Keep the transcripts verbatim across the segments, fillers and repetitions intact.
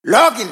Login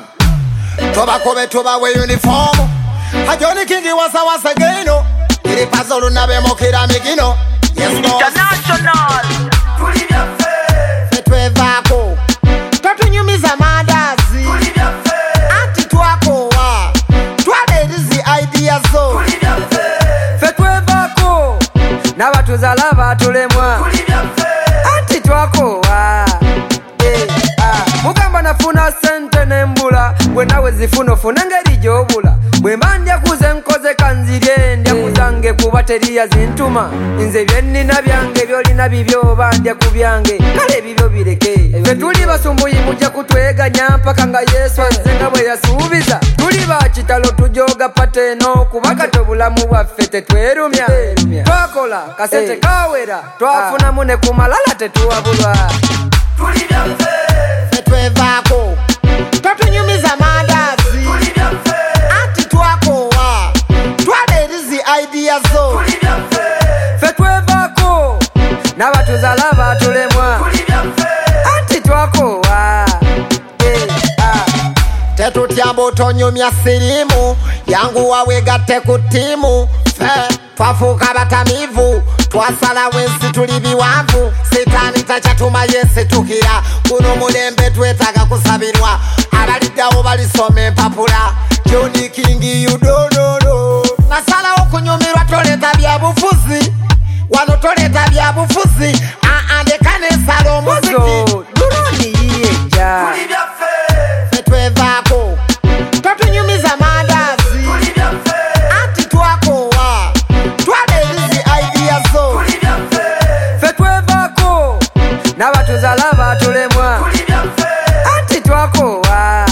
Toba kobe toba we uniform Hajoni kingi wasa wasa geno Ili pazolu nabe mokira migino Yes boss International Tulivya fe Fetwe vako Totu nyumiza madazi Tulivya fe Anti tuwako wa Tuwade hizi idea zo Tulivya fe Fetwe vako Na watu zalava tulemwa Tulivya fe Anti tuwako wa eh, ah. Mugamba nafuna sente nembula Bwe nawe zifuno funa ngeri jobula Bwe mandya kuze nkoze kanzirye Ndya kuzange kuba teriya zintuma Nze byennina byange byolina bibyo bandya ku byange Kale bibyo bireke Fe tuli basumbuyi mujja kutweganya mpaka nga Yesu azenga bwe yasuubiza Tuli bakitalo tujoga pateno Kubaka tobulamu bwaffe tetwerumya Twakola kasente kawera Twafunamu ne kumalala tetuwabulwa Tulivya fe Fetwe vako Totu nyumiza madazi Tulivya fe Anti tuwako wa Tuwade hizi idea zo Tulivya fe Fetwe vako Na watu zalava tulemwa Tulivya fe Anti twako wa eh, ah. Tetu tiambo tonyumya sirimu Yangu wawegate kutimu Fe Twafuka batamivu Twasala wensi tulibi wavu Sitani tachatuma yese tukira Kuno mulembe twetaka kusabirwa Abalidawo balisome papula Johnny King you don't know Nasala okunyumirwa toleta bya bufuzi Wano toleta bya bufuzi Aande kane salo muziki Bozo duroni yiyeja Tulivya fe Fetwe vako Totu nyumiza madazi Tulivya fe Anti tuwako wa Tuwade hizi idea zo Tulivya fe Fetwe vako Na watu zalava tulemwa Tulivya fe Anti twako wa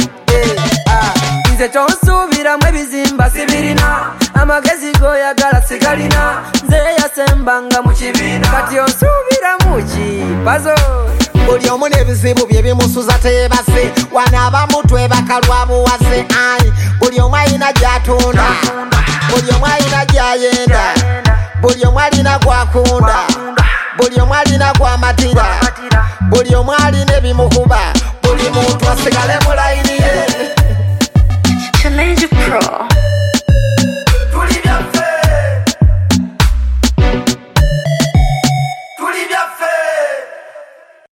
eh, ah. Nze tonsuubiramu ebizimba sibirina Amagezi goyagala sigalina Nze yasembanga mu kibiina Kati onsuubiramu ki Pazo Buli omu n'ebizibu bye bimusuza teebase Wano abamu twebaka lwa buwase ai Buli omu alina gy'atunda Buli omu alina gy'ayenda Buli omu alina gw'akunda Buli omu alina gw'amatira Buli omu alina ebimukuba Buli muntu asigale mu layini